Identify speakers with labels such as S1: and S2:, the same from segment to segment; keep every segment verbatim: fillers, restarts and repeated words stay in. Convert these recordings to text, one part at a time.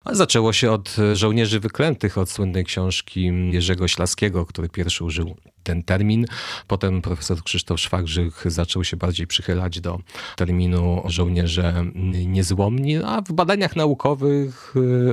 S1: Zaczęło się od żołnierzy wyklętych, od słynnej książki Jerzego Ślaskiego, który pierwszy użył ten termin. Potem profesor Krzysztof Szwargrzyk zaczął się bardziej przychylać do terminu żołnierze niezłomni, a w badaniach naukowych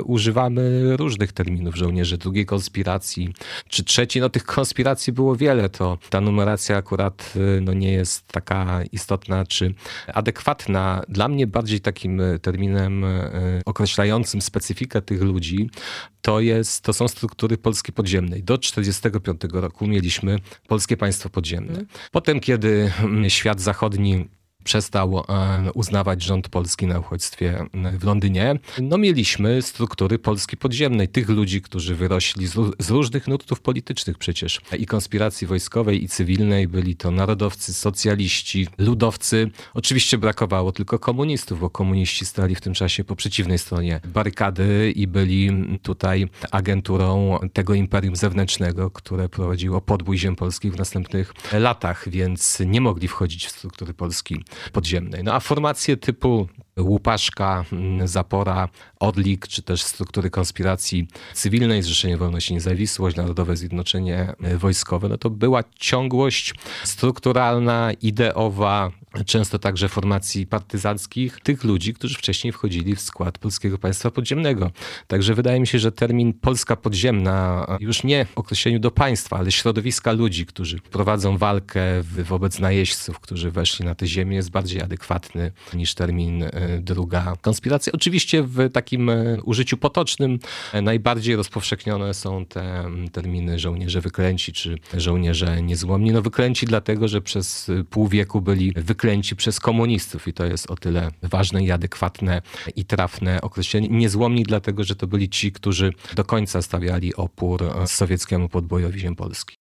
S1: używamy różnych terminów. Żołnierze drugiej konspiracji, czy trzeciej. No tych konspiracji było wiele, to ta numeracja akurat no, nie jest taka istotna, czy adekwatna. Dla mnie bardziej takim terminem określającym specyfikę tych ludzi to, jest, to są struktury Polski Podziemnej. Do czterdziestego piątego roku mieliśmy Polskie Państwo Podziemne. Potem, kiedy świat zachodni przestał uznawać rząd polski na uchodźstwie w Londynie, no mieliśmy struktury Polski Podziemnej. Tych ludzi, którzy wyrośli z różnych nurtów politycznych przecież. I konspiracji wojskowej, i cywilnej. Byli to narodowcy, socjaliści, ludowcy. Oczywiście brakowało tylko komunistów, bo komuniści stali w tym czasie po przeciwnej stronie barykady i byli tutaj agenturą tego imperium zewnętrznego, które prowadziło podbój ziem polskich w następnych latach, więc nie mogli wchodzić w struktury Polski Podziemnej. No a formacje typu Łupaszka, Zapora, Orlik, czy też struktury konspiracji cywilnej, Zrzeszenie Wolność i Niezawisłość, Narodowe Zjednoczenie Wojskowe, no to była ciągłość strukturalna, ideowa, często także formacji partyzanckich, tych ludzi, którzy wcześniej wchodzili w skład Polskiego Państwa Podziemnego. Także wydaje mi się, że termin Polska Podziemna, już nie w określeniu do państwa, ale środowiska ludzi, którzy prowadzą walkę wobec najeźdźców, którzy weszli na tę ziemię, jest bardziej adekwatny niż termin druga konspiracja. Oczywiście w takim użyciu potocznym najbardziej rozpowszechnione są te terminy żołnierze wyklęci czy żołnierze niezłomni. No wyklęci dlatego, że przez pół wieku byli wyklęci przez komunistów i to jest o tyle ważne i adekwatne i trafne określenie. Niezłomni dlatego, że to byli ci, którzy do końca stawiali opór sowieckiemu podbojowi ziem Polski.